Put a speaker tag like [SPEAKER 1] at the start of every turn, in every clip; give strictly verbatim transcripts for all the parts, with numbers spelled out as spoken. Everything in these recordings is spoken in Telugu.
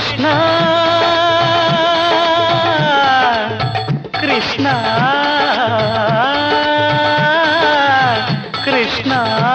[SPEAKER 1] కృష్ణ కృష్ణ కృష్ణ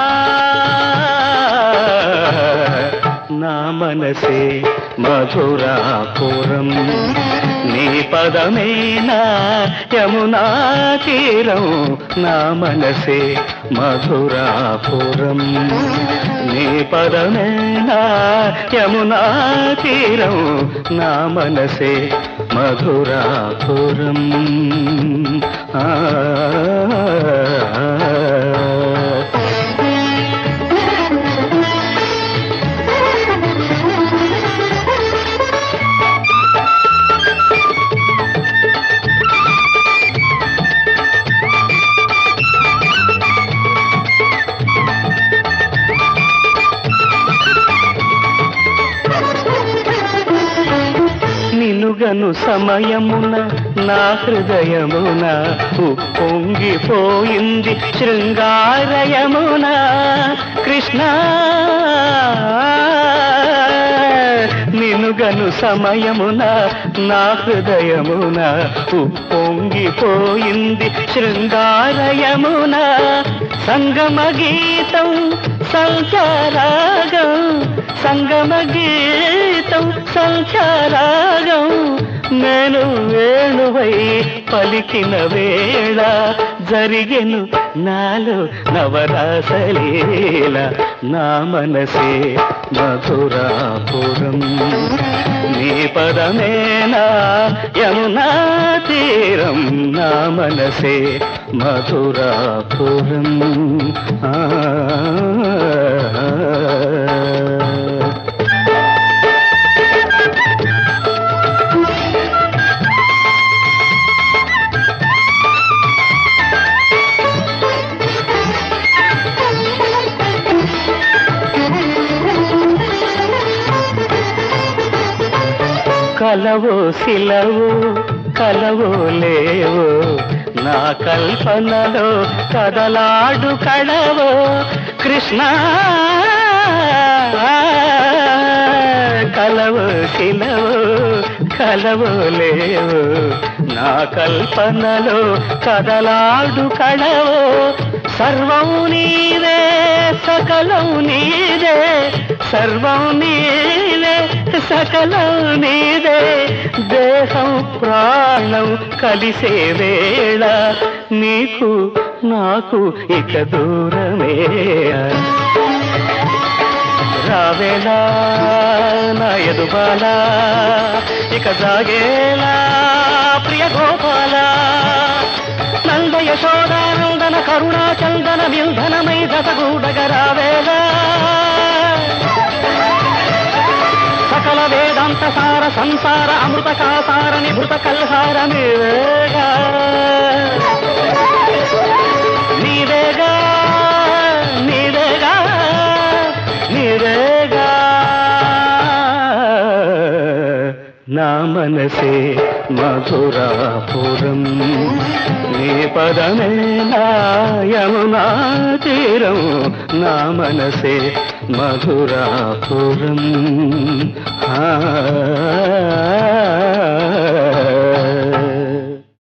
[SPEAKER 1] నా మనసే మధురాపురం నీ పదమేనా యమునా తీరం నా మనసే మధురాపురం నీ పదమేనా యమునా తీరం నా మనసే మధురాపురం ఆ నిలుగను సమయమున నా హృదయమున ఉప్పొంగిపోయింది శృంగారయమున కృష్ణ నిలుగను సమయమున నా హృదయమున ఉప్పొంగిపోయింది శృంగారయమున సంగమ గీతం సంచారాగం సంగమ గీతం సంచారాగం నేను వేణువై పలికిన వేళ జరిగెను నాలో నవరాసలీల నా మనసే మధురాపురం నీ పదమేనా యమునా తీరం నా మనసే మధురాపురం ఆ కలవో శిలవో కలవో లేవో నా కల్పనలో కదలాడు కళవో కృష్ణ కలవో శిలవో కలవో లేవో నా కల్పనలో కదలాడు కళవో సర్వం నీవే సకలం నీదే సర్వం నీవే సకలం నీదే దేహం ప్రాణం కలిసే వేళ నీకు నాకు ఇక దూరమే రావేలా నా ఎదుబాల ఇక జాగేలా ప్రియ గోపాల నంద యశోదానందన కరుణా చందన విల్ధనమై దశగూడగ రావేలా సకల వేదాంత సార సంసార అమృత కాసార నిభృత కల్హార నీవేగా నీవేగా నీవేగా నీవేగా నా మనసే మధురాపురం నీ పదమేనా యమునా తీరం నా మనసే మధురాపురం ఆ